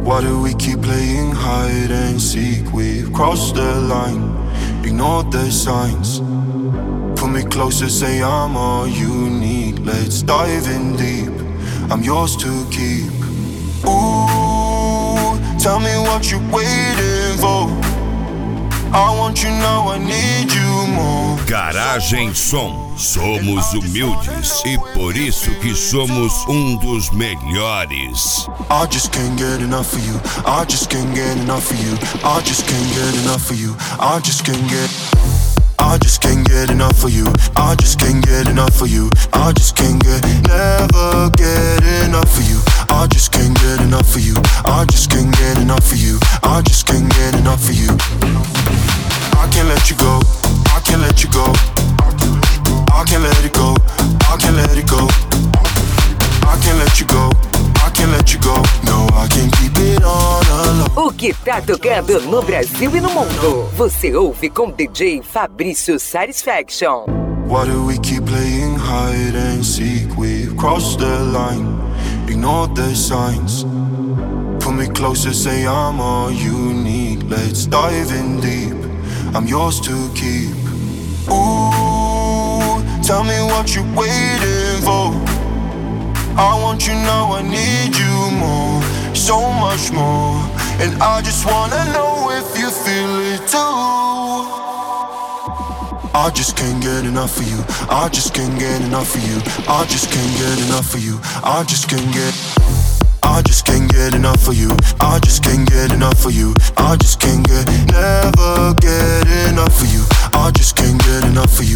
Why do we keep playing hide and seek? We've crossed the line, ignored the signs. Put me closer, say I'm all you need. Let's dive in deep, I'm yours to keep. Ooh, tell me what you're waiting for. I want you now, I need you more. Garagem Som. Somos humildes e por isso que somos dos melhores. I just can't get enough of you. I just can't get enough of you. I just can't get enough of you. I just can't get enough of you. I just can't get enough of you. I just can't never get enough of you. I just can't get enough of you. I just can't get enough of you. I just can't get enough of you. I can't let you go. I can't let you go. I can't let it go. I can't let it go. I can't let you go. I can't let you go. No, I can't keep it on alone. O que tá tocando no Brasil e no mundo, você ouve com DJ Fabrício Satisfaction. Why do we keep playing hide and seek? We've crossed the line, ignored the signs. Put me closer, say I'm all you need. Let's dive in deep, I'm yours to keep. Ooh, tell me what you're waiting for. I want you now, I need you more, so much more. And I just wanna know if you feel it too. I just can't get enough of you. I just can't get enough of you. I just can't get enough of you. I just can't get enough of you. I just can't get enough of you. I just can't never get enough of you. I just can't get enough of